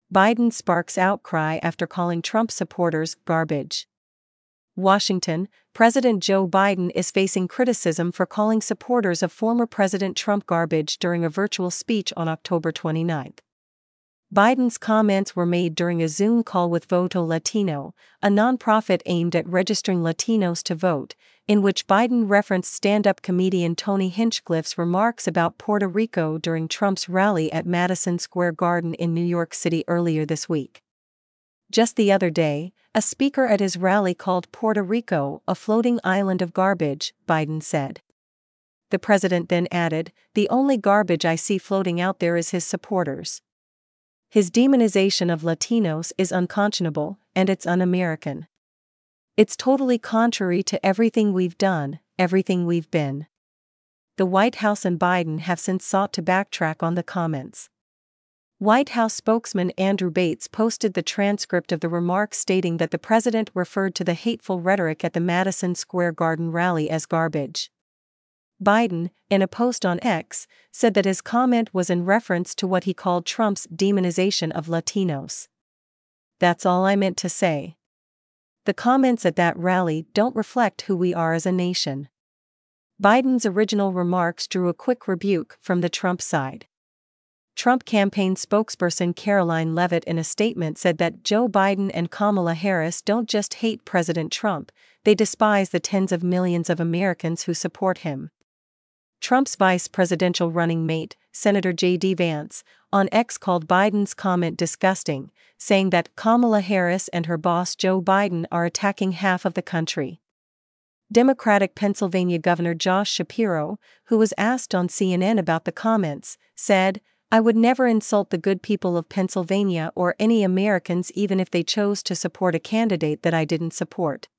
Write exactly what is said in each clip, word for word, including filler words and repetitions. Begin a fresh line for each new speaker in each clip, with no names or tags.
Biden sparks outcry after calling Trump supporters garbage. Washington, President Joe Biden is facing criticism for calling supporters of former President Trump garbage during a virtual speech on October twenty-ninth. Biden's comments were made during a Zoom call with Voto Latino, a nonprofit aimed at registering Latinos to vote, in which Biden referenced stand-up comedian Tony Hinchcliffe's remarks about Puerto Rico during Trump's rally at Madison Square Garden in New York City earlier this week. Just the other day, a speaker at his rally called Puerto Rico a floating island of garbage, Biden said. The president then added, "The only garbage I see floating out there is his supporters." His demonization of Latinos is unconscionable, and it's un-American. It's totally contrary to everything we've done, everything we've been. The White House and Biden have since sought to backtrack on the comments. White House spokesman Andrew Bates posted the transcript of the remarks stating that the president referred to the hateful rhetoric at the Madison Square Garden rally as garbage. Biden, in a post on X, said that his comment was in reference to what he called Trump's demonization of Latinos. "That's all I meant to say. The comments at that rally don't reflect who we are as a nation." Biden's original remarks drew a quick rebuke from the Trump side. Trump campaign spokesperson Caroline Leavitt in a statement said that Joe Biden and Kamala Harris don't just hate President Trump, they despise the tens of millions of Americans who support him. Trump's vice presidential running mate, Senator J D Vance, on X called Biden's comment disgusting, saying that Kamala Harris and her boss Joe Biden are attacking half of the country. Democratic Pennsylvania Governor Josh Shapiro, who was asked on C N N about the comments, said, "I would never insult the good people of Pennsylvania or any Americans even if they chose to support a candidate that I didn't support."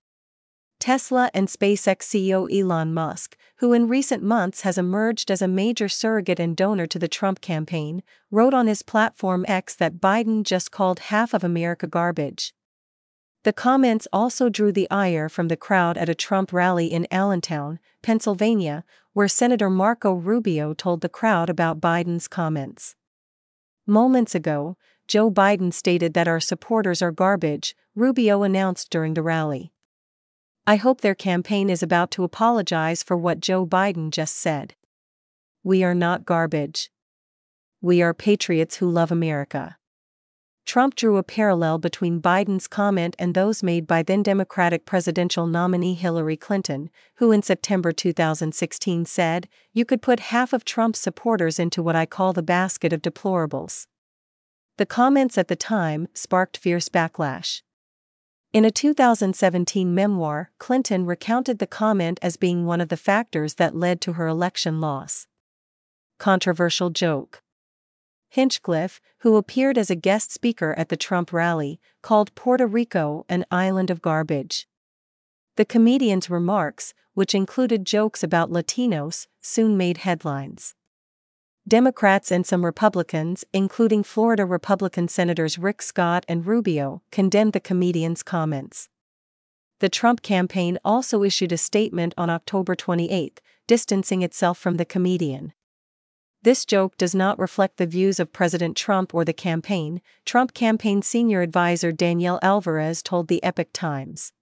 Tesla and SpaceX C E O Elon Musk, who in recent months has emerged as a major surrogate and donor to the Trump campaign, wrote on his platform X that Biden just called half of America garbage. The comments also drew the ire from the crowd at a Trump rally in Allentown, Pennsylvania, where Senator Marco Rubio told the crowd about Biden's comments. Moments ago, Joe Biden stated that our supporters are garbage, Rubio announced during the rally. "I hope their campaign is about to apologize for what Joe Biden just said. We are not garbage. We are patriots who love America." Trump drew a parallel between Biden's comment and those made by then Democratic presidential nominee Hillary Clinton, who in September two thousand sixteen said, "You could put half of Trump's supporters into what I call the basket of deplorables." The comments at the time sparked fierce backlash. In a two thousand seventeen memoir, Clinton recounted the comment as being one of the factors that led to her election loss. Controversial joke. Hinchcliffe, who appeared as a guest speaker at the Trump rally, called Puerto Rico an island of garbage. The comedian's remarks, which included jokes about Latinos, soon made headlines. Democrats and some Republicans, including Florida Republican Senators Rick Scott and Rubio, condemned the comedian's comments. The Trump campaign also issued a statement on October twenty-eighth, distancing itself from the comedian. "This joke does not reflect the views of President Trump or the campaign," Trump campaign senior advisor Danielle Alvarez told the Epoch Times.